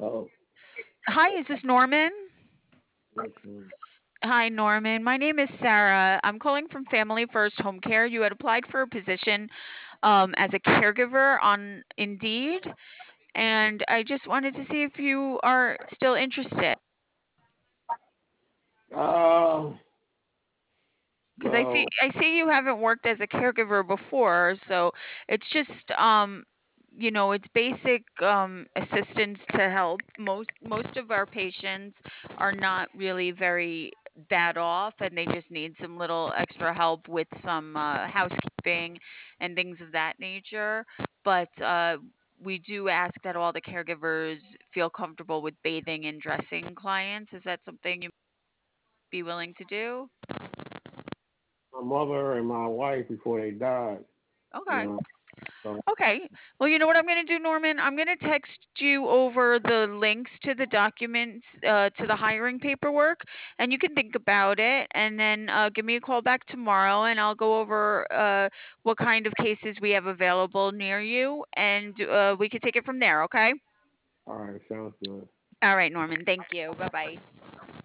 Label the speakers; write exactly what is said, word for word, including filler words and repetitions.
Speaker 1: Oh,
Speaker 2: Hi, is this Norman?
Speaker 1: okay.
Speaker 2: Hi, Norman. My name is Sarah. I'm calling from Family First Home Care. You had applied for a position um, as a caregiver on Indeed, and I just wanted to see if you are still interested.
Speaker 1: Uh,
Speaker 2: Because I see
Speaker 1: well,
Speaker 2: I see you haven't worked as a caregiver before, so it's just um you know, it's basic um assistance to help. Most most of our patients are not really very bad off, and they just need some little extra help with some uh, housekeeping and things of that nature. But uh we do ask that all the caregivers feel comfortable with bathing and dressing clients. Is that something you'd be willing to do?
Speaker 1: my mother and my wife before they died, you
Speaker 2: Okay.
Speaker 1: know. So,
Speaker 2: Okay. Well, you know what I'm going to do, Norman? I'm going to text you over the links to the documents, uh, to the hiring paperwork, and you can think about it. And then uh, give me a call back tomorrow, and I'll go over uh, what kind of cases we have available near you, and uh, we can take it from there. Okay.
Speaker 1: all right, sounds good.
Speaker 2: All right, Norman. Thank you. Bye bye.